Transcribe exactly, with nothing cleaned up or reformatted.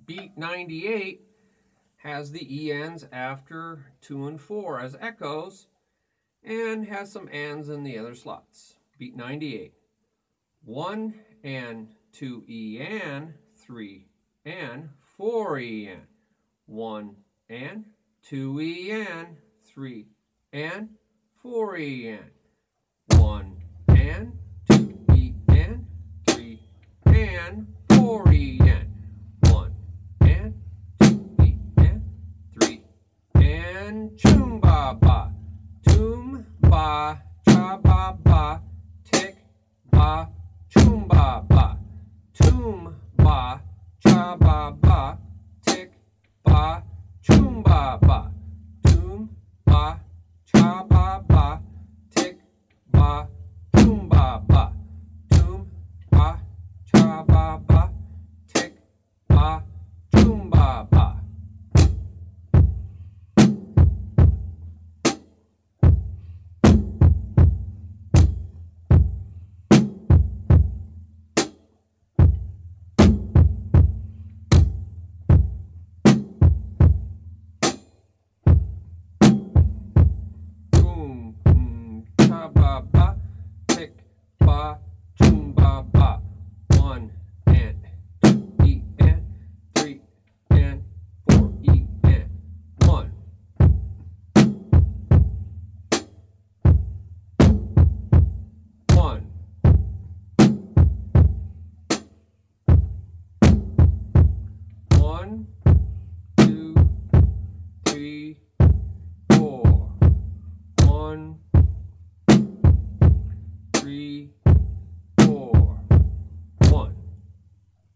Beat ninety-eight has the E Ns after two and four as echoes and has some ands in the other slots. Beat ninety-eight. one and two E N, three and four E N. one and two E N, three and four E N. one and two E N, three and four E N. one and two E N, three and choom ba ba. Toom ba cha ba ba. Tick ba choom ba ba. Toom ba cha ba ba. Tick ba choom ba ba. Toom ba cha ba ba. Tick ba choom ba ba. Toom ba cha ba ba. Tick ba choom ba ba. Boom, boom, cha ba ba, tick ba, choom ba ba. One and two E N, three and four E N. One. One. One.